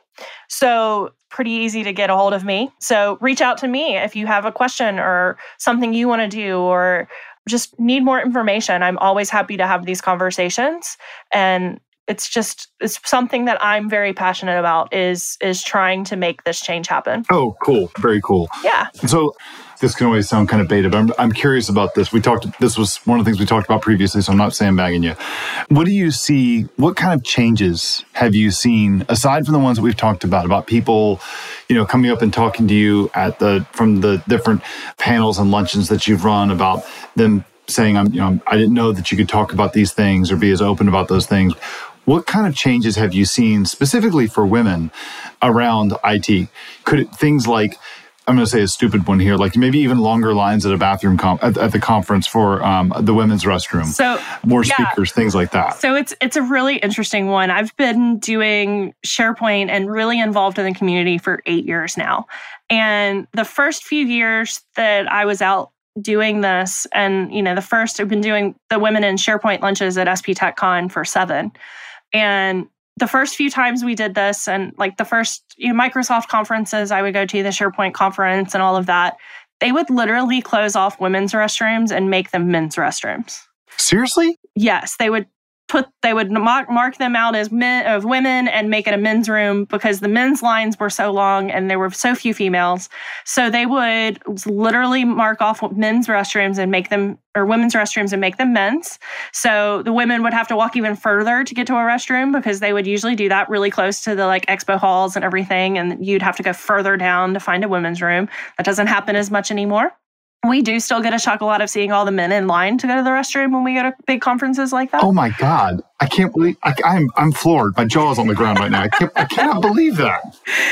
So pretty easy to get a hold of me. So reach out to me if you have a question or something you want to do or just need more information. I'm always happy to have these conversations. And it's just, it's something that I'm very passionate about is, is trying to make this change happen. Oh, cool. Very cool. Yeah. So this can always sound kind of beta, but I'm, I'm curious about this. We talked, this was one of the things we talked about previously, so I'm not sandbagging you. What do you see, what kind of changes have you seen, aside from the ones that we've talked about, about people, you know, coming up and talking to you at the, from the different panels and luncheons that you've run, about them saying, I'm, you know, I didn't know that you could talk about these things or be as open about those things. What kind of changes have you seen specifically for women around I T? Could it, things like, I'm going to say a stupid one here, like maybe even longer lines at a bathroom com- at, at the conference for um, the women's restroom, so more yeah. speakers, things like that. So it's it's a really interesting one. I've been doing SharePoint and really involved in the community for eight years now. And the first few years that I was out doing this, and you know, the first I've been doing the Women in SharePoint lunches at S P TechCon for seven. And the first few times we did this, and like the first you know, Microsoft conferences I would go to, the SharePoint conference and all of that, they would literally close off women's restrooms and make them men's restrooms. Seriously? Yes, they would put they would mark, mark them out as men of women and make it a men's room because the men's lines were so long and there were so few females. So they would literally mark off men's restrooms and make them or women's restrooms and make them men's. So the women would have to walk even further to get to a restroom because they would usually do that really close to the like expo halls and everything. And you'd have to go further down to find a women's room. That doesn't happen as much anymore. We do still get a chuckle out of seeing all the men in line to go to the restroom when we go to big conferences like that. Oh my God. I can't believe, I, I'm I'm floored. My jaw's on the ground right now. I can't, I cannot believe that.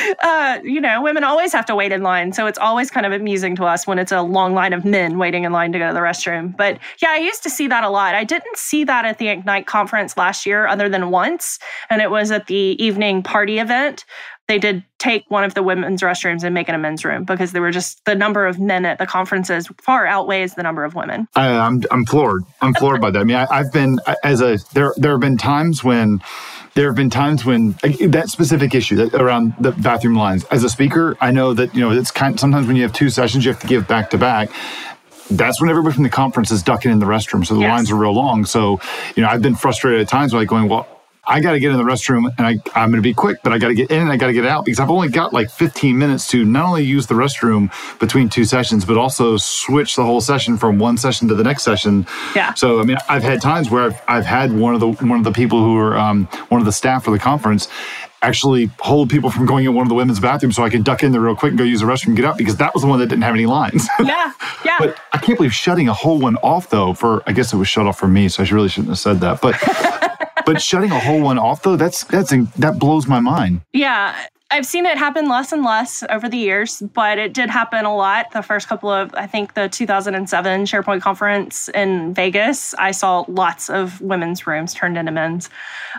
Uh, you know, women always have to wait in line. So it's always kind of amusing to us when it's a long line of men waiting in line to go to the restroom. But yeah, I used to see that a lot. I didn't see that at the Ignite conference last year other than once. And it was at the evening party event. They did take one of the women's restrooms and make it a men's room because there were just the number of men at the conferences far outweighs the number of women. I, I'm I'm floored. I'm floored by that. I mean, I, I've been as a there. There have been times when there have been times when that specific issue that, around the bathroom lines. As a speaker, I know that you know it's kind. Sometimes when you have two sessions, you have to give back to back. That's when everybody from the conference is ducking in the restroom, so the yes. lines are real long. So you know, I've been frustrated at times, like going, well, I got to get in the restroom and I, I'm going to be quick, but I got to get in and I got to get out because I've only got like fifteen minutes to not only use the restroom between two sessions, but also switch the whole session from one session to the next session. Yeah. So, I mean, I've had times where I've, I've had one of the one of the people who are um, one of the staff for the conference actually hold people from going in one of the women's bathrooms so I can duck in there real quick and go use the restroom and get out because that was the one that didn't have any lines. Yeah, yeah. But I can't believe shutting a whole one off, though, for, I guess it was shut off for me, so I really shouldn't have said that. But but shutting a whole one off, though, that's that's that blows my mind. Yeah. I've seen it happen less and less over the years, but it did happen a lot. The first couple of, I think the two thousand seven SharePoint conference in Vegas, I saw lots of women's rooms turned into men's.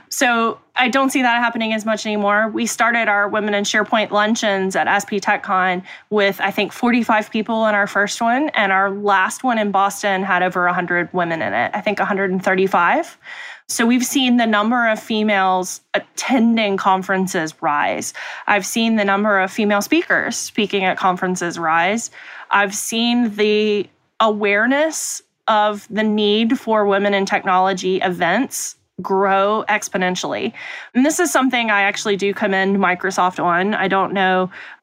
So I don't see that happening as much anymore. We started our Women in SharePoint luncheons at S P TechCon with, I think, forty-five people in our first one. And our last one in Boston had over one hundred women in it, I think one hundred thirty-five. So we've seen the number of females attending conferences rise. I've seen the number of female speakers speaking at conferences rise. I've seen the awareness of the need for women in technology events grow exponentially. And this is something I actually do commend Microsoft on. I don't know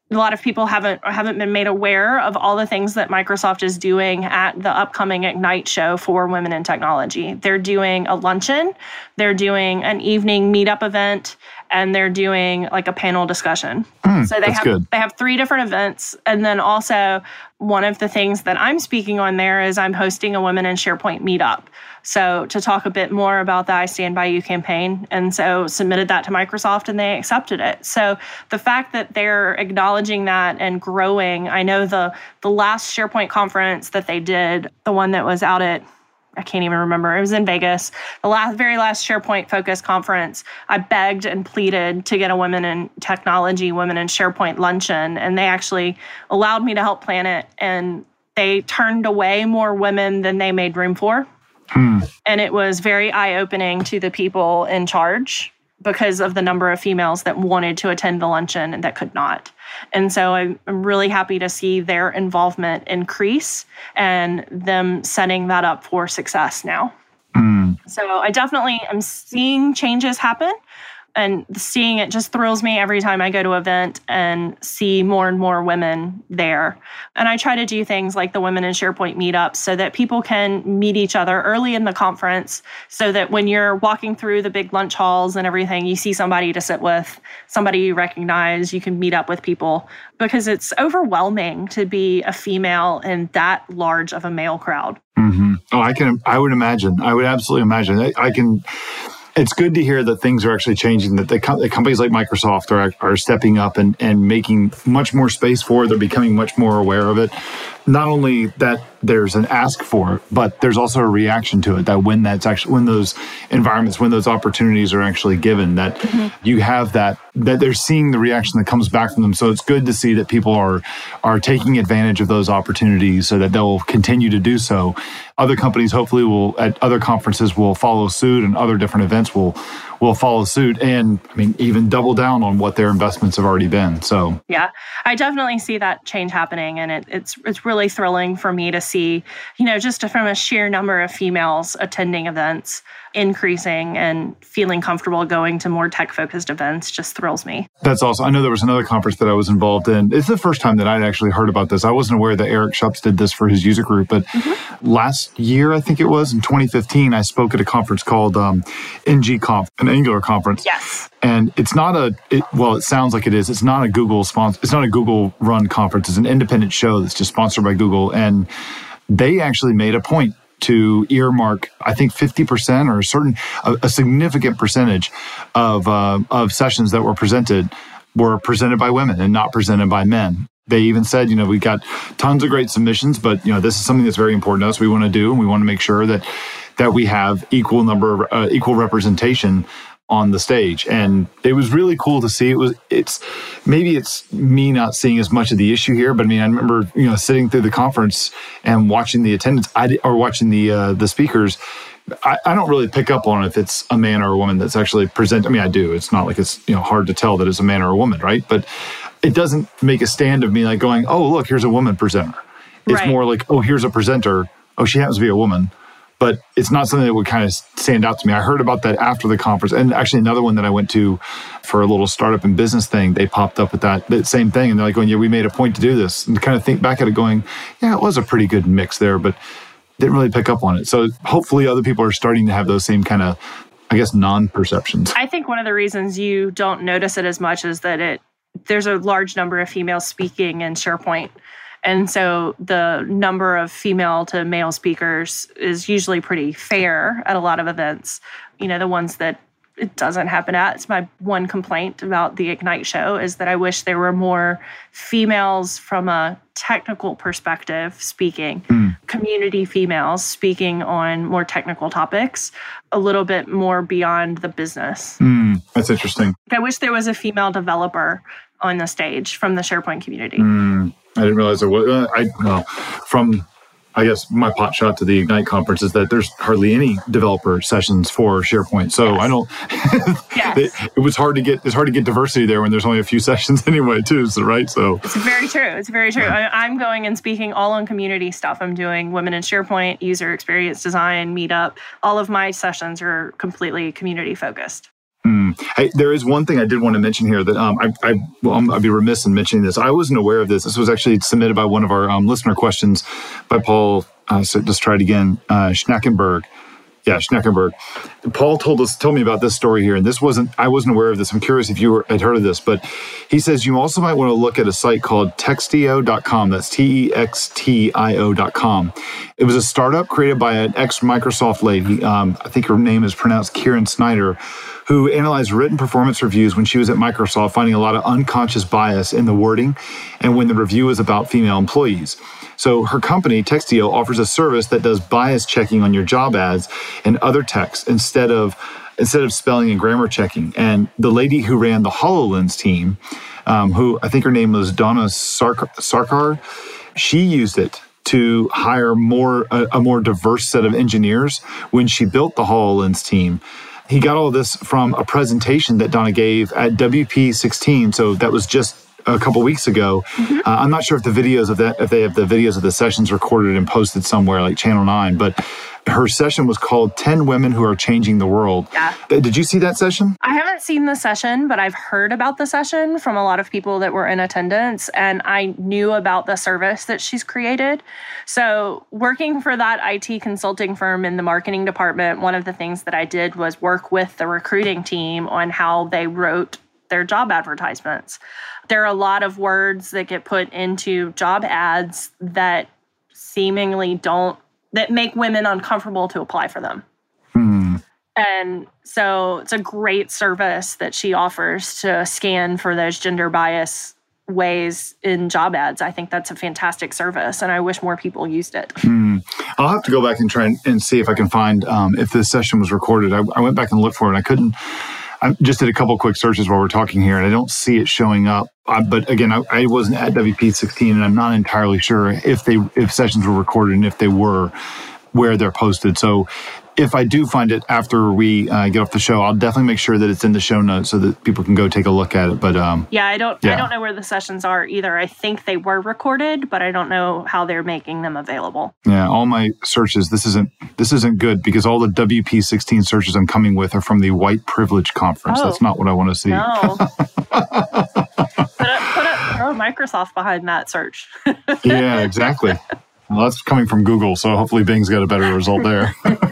A lot of people haven't haven't been made aware of all the things that Microsoft is doing at the upcoming Ignite show for women in technology. They're doing a luncheon, they're doing an evening meetup event, and they're doing like a panel discussion. Mm, so they have good. they have three different events. And then also one of the things that I'm speaking on there is I'm hosting a Women in SharePoint meetup. So to talk a bit more about the I Stand By You campaign. And so submitted that to Microsoft and they accepted it. So the fact that they're acknowledging that and growing, I know the the last SharePoint conference that they did, the one that was out at, I can't even remember, it was in Vegas, the last very last SharePoint focused conference, I begged and pleaded to get a Women in Technology, Women in SharePoint luncheon. And they actually allowed me to help plan it. And they turned away more women than they made room for. Hmm. And it was very eye-opening to the people in charge because of the number of females that wanted to attend the luncheon and that could not. And so I'm really happy to see their involvement increase and them setting that up for success now. Hmm. So I definitely am seeing changes happen. And seeing it just thrills me every time I go to an event and see more and more women there. And I try to do things like the Women in SharePoint meetups so that people can meet each other early in the conference so that when you're walking through the big lunch halls and everything, you see somebody to sit with, somebody you recognize, you can meet up with people. Because it's overwhelming to be a female in that large of a male crowd. Mm-hmm. Oh, I can. I would imagine. I would absolutely imagine. I, I can... It's good to hear that things are actually changing, that the, com- the companies like Microsoft are are stepping up and, and making much more space for it. They're becoming much more aware of it. Not only that there's an ask for it, but there's also a reaction to it, that when that's actually, when those environments, when those opportunities are actually given, that mm-hmm. you have that, that they're seeing the reaction that comes back from them. So it's good to see that people are are taking advantage of those opportunities so that they'll continue to do so. Other companies hopefully will, at other conferences, will follow suit, and other different events will will follow suit, and I mean, even double down on what their investments have already been. So yeah, I definitely see that change happening, and it, it's it's really thrilling for me to see, you know, just from a sheer number of females attending events increasing and feeling comfortable going to more tech-focused events just thrills me. That's awesome. I know there was another conference that I was involved in. It's the first time that I'd actually heard about this. I wasn't aware that Eric Schups did this for his user group, but mm-hmm. last year, I think it was, in twenty fifteen, I spoke at a conference called um, N G Conf, an Angular conference. Yes. And it's not a, it, well, it sounds like it is. It's not a Google sponsor. It's not a Google run conference. It's an independent show that's just sponsored by Google. And they actually made a point to earmark, I think, fifty percent or a certain, a, a significant percentage of uh, of sessions that were presented were presented by women and not presented by men. They even said, you know, we got tons of great submissions, but, you know, this is something that's very important to us. We want to do, and we want to make sure that that we have equal number, of, uh, equal representation on the stage. And it was really cool to see. It was, it's, maybe it's me not seeing as much of the issue here, but I mean, I remember, you know, sitting through the conference and watching the attendance, I, or watching the, uh, the speakers. I, I don't really pick up on if it's a man or a woman that's actually presenting. I mean, I do. It's not like it's, you know, hard to tell that it's a man or a woman, right? But it doesn't make a stand of me like going, oh, look, here's a woman presenter. It's right. More like, oh, here's a presenter. Oh, she happens to be a woman. But it's not something that would kind of stand out to me. I heard about that after the conference. And actually another one that I went to for a little startup and business thing, they popped up with that, that same thing. And they're like going, yeah, we made a point to do this. And kind of think back at it going, yeah, it was a pretty good mix there, but didn't really pick up on it. So hopefully other people are starting to have those same kind of, I guess, non-perceptions. I think one of the reasons you don't notice it as much is that it there's a large number of females speaking in SharePoint. And so the number of female to male speakers is usually pretty fair at a lot of events. You know, the ones that it doesn't happen at. It's my one complaint about the Ignite show is that I wish there were more females from a technical perspective speaking, mm. community females speaking on more technical topics, a little bit more beyond the business. Mm, that's interesting. I wish there was a female developer on the stage from the SharePoint community. Mm. I didn't realize there was. Uh, I well, from I guess my pot shot to the Ignite conference is that there's hardly any developer sessions for SharePoint. So yes. I don't. yes. it, it was hard to get. It's hard to get diversity there when there's only a few sessions anyway, too. So right. So it's very true. It's very true. Yeah. I, I'm going and speaking all on community stuff. I'm doing Women in SharePoint, user experience design, meetup. All of my sessions are completely community focused. Mm. Hey, there is one thing I did want to mention here that um, I, I, well, I'd be remiss in mentioning this. I wasn't aware of this. This was actually submitted by one of our um, listener questions by Paul. Uh, so just try it again. Uh, Schnackenberg. Yeah, Schnackenberg. Paul told us, told me about this story here, and this wasn't, I wasn't aware of this. I'm curious if you were, had heard of this, but he says you also might want to look at a site called Textio dot com. That's T E X T I O dot com. It was a startup created by an ex-Microsoft lady. Um, I think her name is pronounced Kieran Snyder, who analyzed written performance reviews when she was at Microsoft, finding a lot of unconscious bias in the wording and when the review was about female employees. So her company, Textio, offers a service that does bias checking on your job ads and other text instead of instead of spelling and grammar checking. And the lady who ran the HoloLens team, um, who I think her name was Donna Sarkar, Sarkar she used it to hire more a, a more diverse set of engineers when she built the HoloLens team. He got all of this from a presentation that Donna gave at W P sixteen. So that was just a couple weeks ago. Mm-hmm. Uh, I'm not sure if the videos of that, if they have the videos of the sessions recorded and posted somewhere like Channel nine, but her session was called ten Women Who Are Changing the World. Yeah. Did you see that session? I haven't seen the session, but I've heard about the session from a lot of people that were in attendance, and I knew about the service that she's created. So working for that I T consulting firm in the marketing department, one of the things that I did was work with the recruiting team on how they wrote their job advertisements. There are a lot of words that get put into job ads that seemingly don't, that make women uncomfortable to apply for them. Hmm. And so it's a great service that she offers to scan for those gender bias ways in job ads. I think that's a fantastic service, and I wish more people used it. Hmm. I'll have to go back and try and, and see if I can find um, if this session was recorded. I, I went back and looked for it, and I couldn't. I just did a couple quick searches while we're talking here, and I don't see it showing up. Uh, but again, I, I wasn't at W P sixteen, and I'm not entirely sure if they if sessions were recorded, and if they were, where they're posted. So if I do find it after we uh, get off the show, I'll definitely make sure that it's in the show notes so that people can go take a look at it. But um, yeah, I don't, yeah. I don't know where the sessions are either. I think they were recorded, but I don't know how they're making them available. Yeah, all my searches. This isn't this isn't good because all the W P sixteen searches I'm coming with are from the White Privilege Conference. Oh, That's not what I want to see. No. put a, put a, throw Microsoft behind that search. Yeah, exactly. Well, that's coming from Google, so hopefully Bing's got a better result there.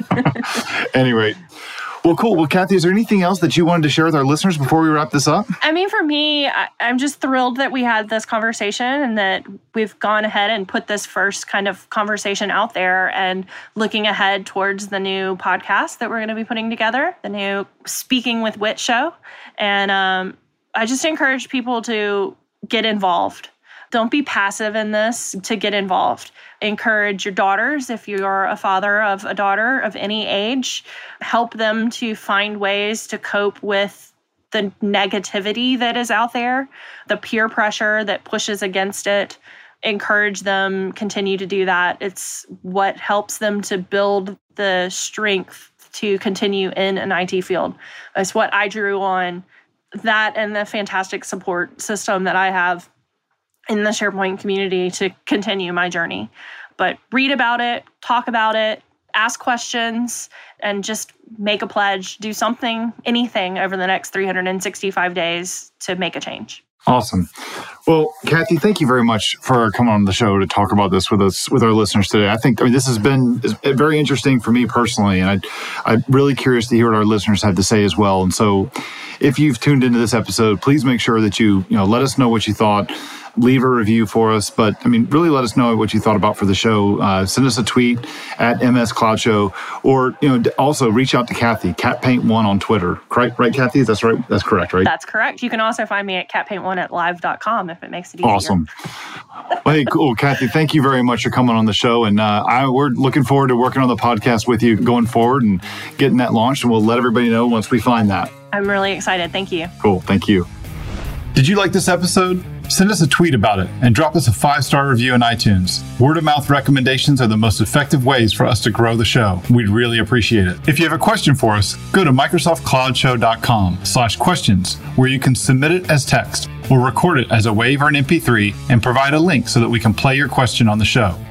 Anyway, well, cool. Well, Kathy, is there anything else that you wanted to share with our listeners before we wrap this up? I mean, for me, I, I'm just thrilled that we had this conversation and that we've gone ahead and put this first kind of conversation out there and looking ahead towards the new podcast that we're going to be putting together, the new Speaking with Wit show. And um, I just encourage people to get involved. Don't be passive in this, to get involved. Encourage your daughters, if you're a father of a daughter of any age, help them to find ways to cope with the negativity that is out there, the peer pressure that pushes against it. Encourage them, continue to do that. It's what helps them to build the strength to continue in an I T field. It's what I drew on, that and the fantastic support system that I have in the SharePoint community to continue my journey. But read about it, talk about it, ask questions, and just make a pledge, do something, anything over the next three hundred sixty-five days to make a change. Awesome. Well, Kathy, thank you very much for coming on the show to talk about this with us, with our listeners today. I think, I mean, this has been very interesting for me personally, and I, I'm really curious to hear what our listeners have to say as well. And so if you've tuned into this episode, please make sure that you, you know, let us know what you thought. Leave a review for us, but I mean, really let us know what you thought about for the show. Uh, send us a tweet at M S Cloud Show, or you know, also reach out to Kathy, Cat Paint One on Twitter. Right, right, Kathy? That's right. That's correct, right? That's correct. You can also find me at cat paint one at live dot com if it makes it easier. Awesome. Well, hey, cool, Kathy. Thank you very much for coming on the show, and uh, I, we're looking forward to working on the podcast with you going forward and getting that launched. And we'll let everybody know once we find that. I'm really excited. Thank you. Cool. Thank you. Did you like this episode? Send us a tweet about it and drop us a five-star review in iTunes. Word-of-mouth recommendations are the most effective ways for us to grow the show. We'd really appreciate it. If you have a question for us, go to microsoft cloud show dot com slash questions, where you can submit it as text or record it as a WAV or an M P three and provide a link so that we can play your question on the show.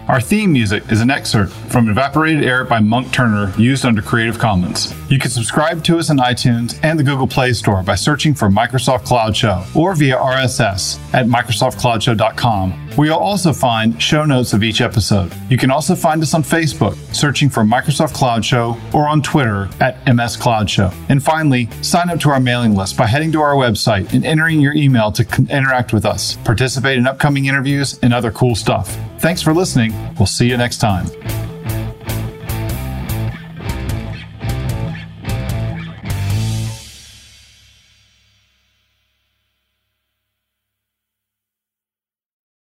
Our theme music is an excerpt from Evaporated Air by Monk Turner, used under Creative Commons. You can subscribe to us in iTunes and the Google Play Store by searching for Microsoft Cloud Show or via R S S at microsoft cloud show dot com, where you'll also find show notes of each episode. You can also find us on Facebook, searching for Microsoft Cloud Show, or on Twitter at M S Cloud Show. And finally, sign up to our mailing list by heading to our website and entering your email to con- interact with us, participate in upcoming interviews, and other cool stuff. Thanks for listening. We'll see you next time.